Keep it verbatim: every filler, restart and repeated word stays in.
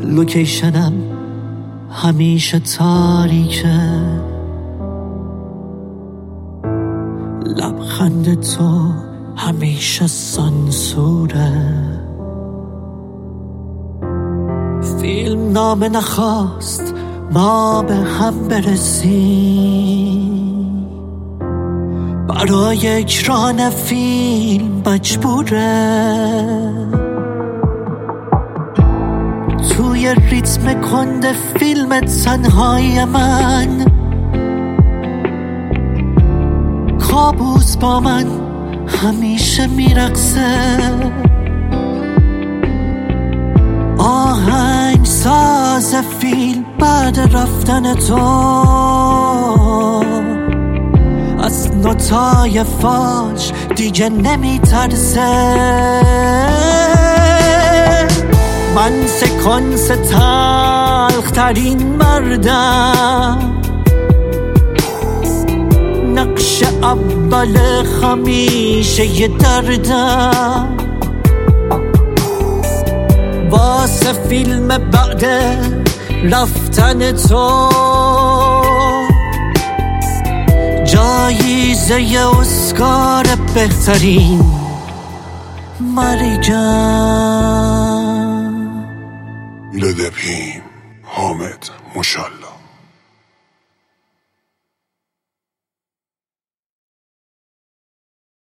لوکیشنم همیشه تاریکه، لبخند تو همیشه سانسوره. فیلم نامه نخواست ما به هم برسیم، برای اکران فیلم مجبوره. توی ریتم کند فیلم تنهای من، کابوس با من همیشه میرقصه. آهنگ ساز فیلم بعد رفتن تو از نوتای فاش دیگه نمیترسه. من سکانس تلخ ترین مردم، نقش اول همیشه یه دردم. واسه فیلم بعد رفتن تو جایزه اسکار بهترین مرگم.